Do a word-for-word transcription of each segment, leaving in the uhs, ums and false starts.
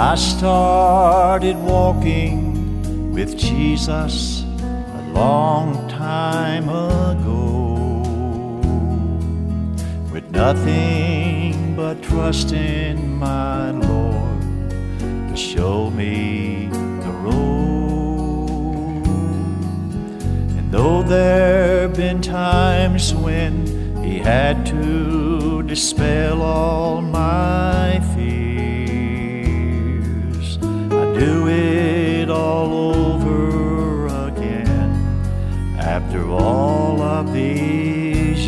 I started walking with Jesus a long time ago, with nothing but trust in my Lord to show me the road. And though there've been times when He had to dispel all my fears, I do it all over again after all of these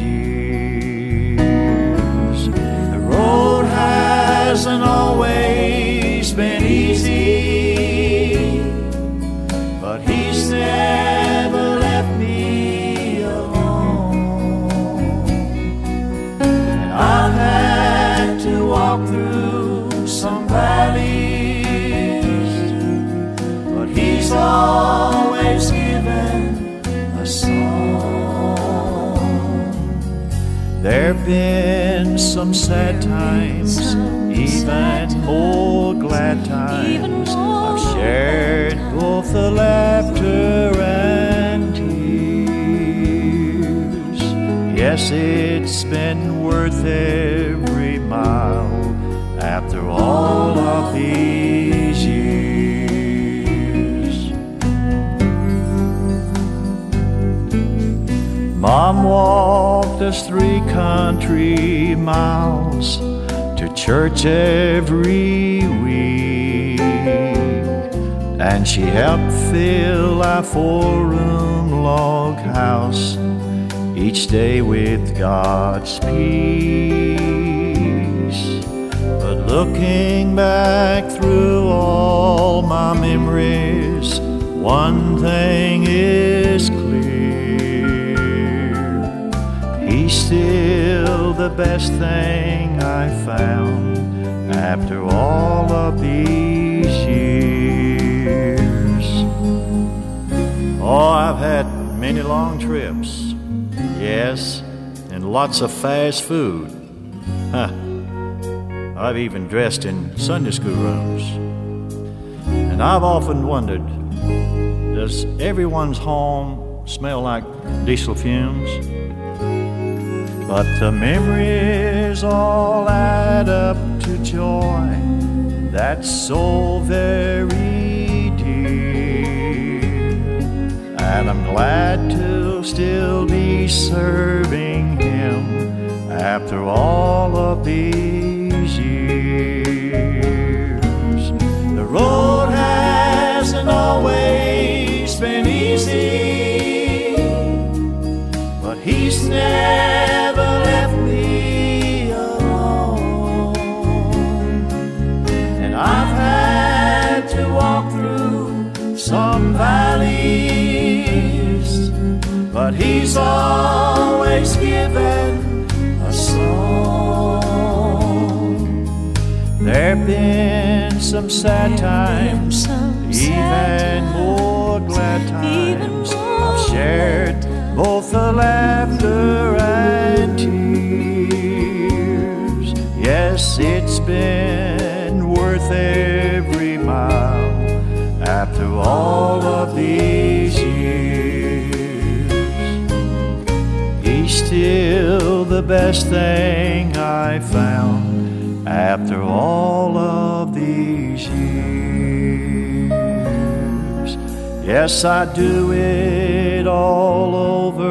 years. The road hasn't always been easy, but He's never left me alone. And I've had to walk through some valleys, but He's always given a song. There've been some sad times, even more glad times. I've shared both the laughter and tears. Yes, it's been worth every mile after all of these years. Mom walked us three country miles to church every week, and she helped fill our four-room log house each day with God's peace. But looking back through all my memories, one thing is clear: He's still the best thing I found after all of these years. Oh, I've had many long trips, yes, and lots of fast food. Huh. I've even dressed in Sunday school rooms. And I've often wondered, does everyone's home smell like diesel fumes? But the memories all add up to joy that's so very dear. And I'm glad to still be serving Him after all of these years. The road hasn't always been easy, but He's never left me alone. And I've had to walk through some valleys, but He's always given a song. There've been some sad times, even more glad times. I've shared both the laughter and tears. Yes, it's been worth every mile after all of these years. He's still the best thing I found after all of these years. Yes, I do it all over